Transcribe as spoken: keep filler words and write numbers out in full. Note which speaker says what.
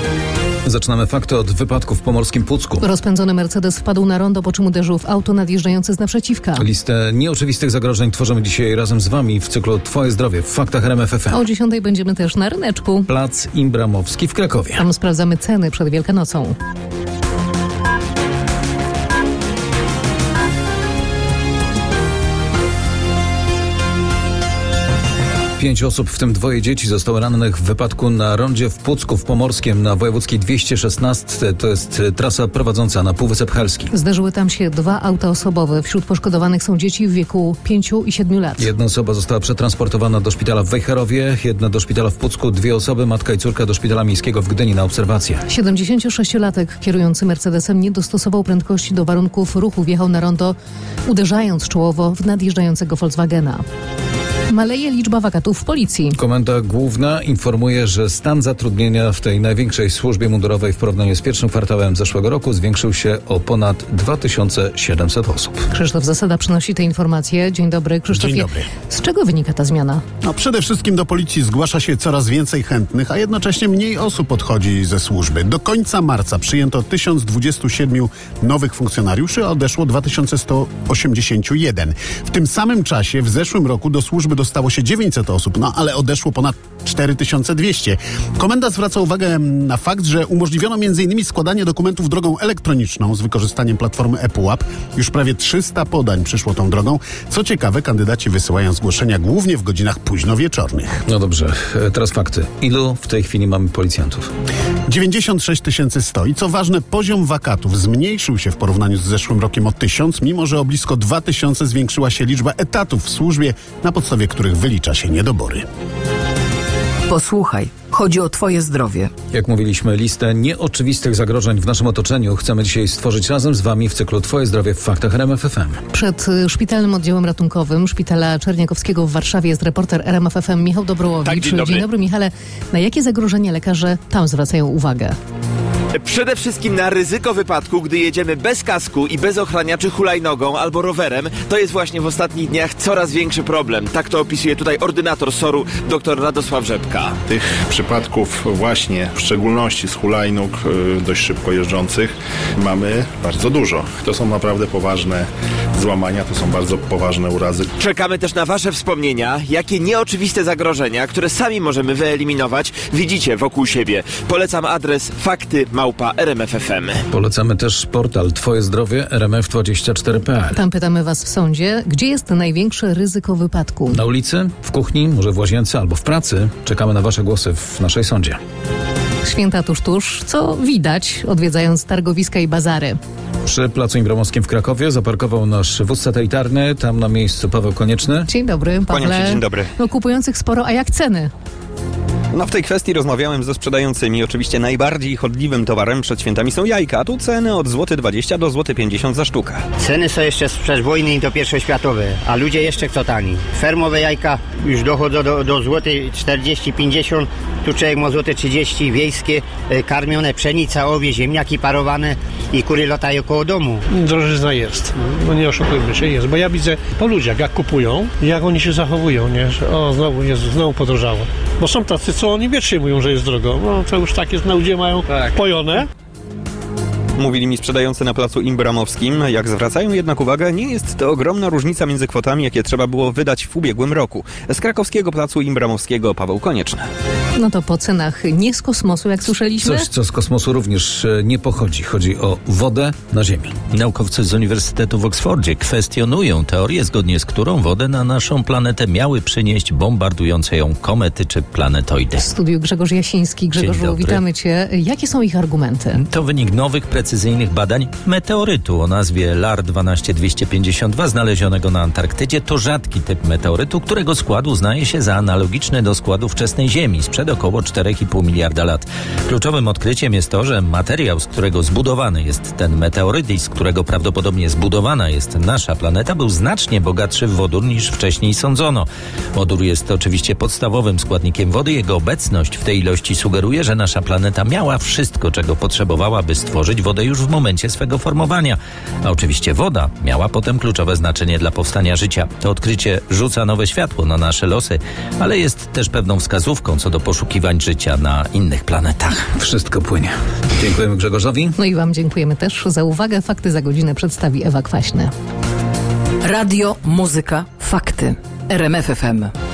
Speaker 1: Zaczynamy fakty od wypadku w pomorskim Pucku.
Speaker 2: Rozpędzony Mercedes wpadł na rondo, po czym uderzył w auto nadjeżdżające z naprzeciwka.
Speaker 1: Listę nieoczywistych zagrożeń tworzymy dzisiaj razem z Wami w cyklu Twoje zdrowie w faktach R M F F M.
Speaker 2: O dziesiątej będziemy też na ryneczku.
Speaker 1: Plac Imbramowski w Krakowie.
Speaker 2: Tam sprawdzamy ceny przed Wielkanocą.
Speaker 1: Pięć osób, w tym dwoje dzieci, zostało rannych w wypadku na rondzie w Pucku w Pomorskiem na wojewódzkiej dwieście szesnaście. To jest trasa prowadząca na Półwysep Helski.
Speaker 2: Zderzyły tam się dwa auta osobowe. Wśród poszkodowanych są dzieci w wieku pięciu i siedmiu lat.
Speaker 1: Jedna osoba została przetransportowana do szpitala w Wejherowie, jedna do szpitala w Pucku, dwie osoby, matka i córka, do szpitala miejskiego w Gdyni na obserwację.
Speaker 2: siedemdziesięciosześciolatek kierujący Mercedesem nie dostosował prędkości do warunków ruchu. Wjechał na rondo, uderzając czołowo w nadjeżdżającego Volkswagena. Maleje liczba wakatów w policji.
Speaker 1: Komenda Główna informuje, że stan zatrudnienia w tej największej służbie mundurowej w porównaniu z pierwszym kwartałem zeszłego roku zwiększył się o ponad dwa tysiące siedemset osób.
Speaker 2: Krzysztof Zasada przynosi te informacje. Dzień dobry, Krzysztofie.
Speaker 3: Dzień dobry.
Speaker 2: Z czego wynika ta zmiana?
Speaker 3: No, przede wszystkim do policji zgłasza się coraz więcej chętnych, a jednocześnie mniej osób odchodzi ze służby. Do końca marca przyjęto tysiąc dwadzieścia siedem nowych funkcjonariuszy, a odeszło dwa tysiące sto osiemdziesiąt jeden. W tym samym czasie w zeszłym roku do służby dostało się dziewięćset osób, no ale odeszło ponad cztery tysiące dwieście. Komenda zwraca uwagę na fakt, że umożliwiono między innymi składanie dokumentów drogą elektroniczną z wykorzystaniem platformy ePUAP. Już prawie trzysta podań przyszło tą drogą. Co ciekawe, kandydaci wysyłają zgłoszenia głównie w godzinach późnowieczornych.
Speaker 1: No dobrze, teraz fakty. Ilu w tej chwili mamy policjantów?
Speaker 3: dziewięćdziesiąt sześć tysięcy sto. I co ważne, poziom wakatów zmniejszył się w porównaniu z zeszłym rokiem o tysiąc, mimo że o blisko dwa tysiące zwiększyła się liczba etatów w służbie, na podstawie których wylicza się niedobory.
Speaker 4: Posłuchaj, chodzi o Twoje zdrowie.
Speaker 1: Jak mówiliśmy, listę nieoczywistych zagrożeń w naszym otoczeniu chcemy dzisiaj stworzyć razem z Wami w cyklu Twoje zdrowie w faktach R M F F M.
Speaker 2: Przed szpitalnym oddziałem ratunkowym Szpitala Czerniakowskiego w Warszawie jest reporter R M F F M Michał Dobrołowicz.
Speaker 5: Tak, dzień dobry.
Speaker 2: Dzień dobry, Michale. Na jakie zagrożenia lekarze tam zwracają uwagę?
Speaker 5: Przede wszystkim na ryzyko wypadku, gdy jedziemy bez kasku i bez ochraniaczy hulajnogą albo rowerem. To jest właśnie w ostatnich dniach coraz większy problem. Tak to opisuje tutaj ordynator S O R-u dr Radosław Rzepka.
Speaker 6: Tych przypadków właśnie, w szczególności z hulajnóg yy, dość szybko jeżdżących, mamy bardzo dużo. To są naprawdę poważne złamania, to są bardzo poważne urazy.
Speaker 5: Czekamy też na Wasze wspomnienia, jakie nieoczywiste zagrożenia, które sami możemy wyeliminować, widzicie wokół siebie. Polecam adres fakty małpa R M F F M.
Speaker 1: Polecamy też portal Twoje zdrowie R M F dwadzieścia cztery kropka P L.
Speaker 2: Tam pytamy Was w sądzie, gdzie jest największe ryzyko wypadku?
Speaker 1: Na ulicy, w kuchni, może w łazience albo w pracy. Czekamy na Wasze głosy w naszej sądzie.
Speaker 2: Święta tuż, tuż. Co widać, odwiedzając targowiska i bazary?
Speaker 1: Przy Placu Imbramowskim w Krakowie zaparkował nasz wóz satelitarny. Tam na miejscu Paweł Konieczny.
Speaker 2: Dzień dobry, Pawle.
Speaker 7: Kłaniam się, dzień dobry.
Speaker 2: No, kupujących sporo, a jak ceny?
Speaker 7: No w tej kwestii rozmawiałem ze sprzedającymi. Oczywiście najbardziej chodliwym towarem przed świętami są jajka, a tu ceny od złoty dwadzieścia do złoty pięćdziesiąt za sztukę.
Speaker 8: Ceny są jeszcze sprzed wojny i do pierwszej światowej, a ludzie jeszcze chcą tani. Fermowe jajka już dochodzą do, do złoty czterdzieści pięćdziesiąt, tu człowiek ma złote trzydzieści, wiejskie, karmione pszenica, owie, ziemniaki parowane i kury latają koło domu.
Speaker 9: Drożyzna jest, no nie oszukujmy się, jest, bo ja widzę po ludziach, jak kupują, jak oni się zachowują, nie, że o, znowu jest, znowu podrożało. Bo są tacy, co oni wiecznie mówią, że jest drogo. No to już tak jest, na ludzie mają tak pojone.
Speaker 7: Mówili mi sprzedający na placu Imbramowskim. Jak zwracają jednak uwagę, nie jest to ogromna różnica między kwotami, jakie trzeba było wydać w ubiegłym roku. Z krakowskiego placu Imbramowskiego Paweł Konieczny.
Speaker 2: No to po cenach nie z kosmosu, jak słyszeliśmy?
Speaker 1: Coś, co z kosmosu również nie pochodzi. Chodzi o wodę na Ziemi.
Speaker 10: Naukowcy z Uniwersytetu w Oksfordzie kwestionują teorię, zgodnie z którą wodę na naszą planetę miały przynieść bombardujące ją komety czy planetoidy.
Speaker 2: W studiu Grzegorz Jasiński. Grzegorzu, witamy Cię. Jakie są ich argumenty?
Speaker 10: To wynik nowych, precyzyjnych badań meteorytu o nazwie L A R dwanaście dwieście pięćdziesiąt dwa znalezionego na Antarktydzie. To rzadki typ meteorytu, którego skład uznaje się za analogiczny do składu wczesnej Ziemi sprzed około cztery i pół miliarda lat. Kluczowym odkryciem jest to, że materiał, z którego zbudowany jest ten meteoryt i z którego prawdopodobnie zbudowana jest nasza planeta, był znacznie bogatszy w wodór niż wcześniej sądzono. Wodór jest oczywiście podstawowym składnikiem wody. Jego obecność w tej ilości sugeruje, że nasza planeta miała wszystko, czego potrzebowała, by stworzyć wodę wodę już w momencie swego formowania. A oczywiście woda miała potem kluczowe znaczenie dla powstania życia. To odkrycie rzuca nowe światło na nasze losy, ale jest też pewną wskazówką co do poszukiwań życia na innych planetach.
Speaker 1: Wszystko płynie. Dziękujemy Grzegorzowi.
Speaker 2: No i wam dziękujemy też za uwagę. Fakty za godzinę przedstawi Ewa Kwaśny.
Speaker 4: Radio, muzyka, fakty. R M F F M.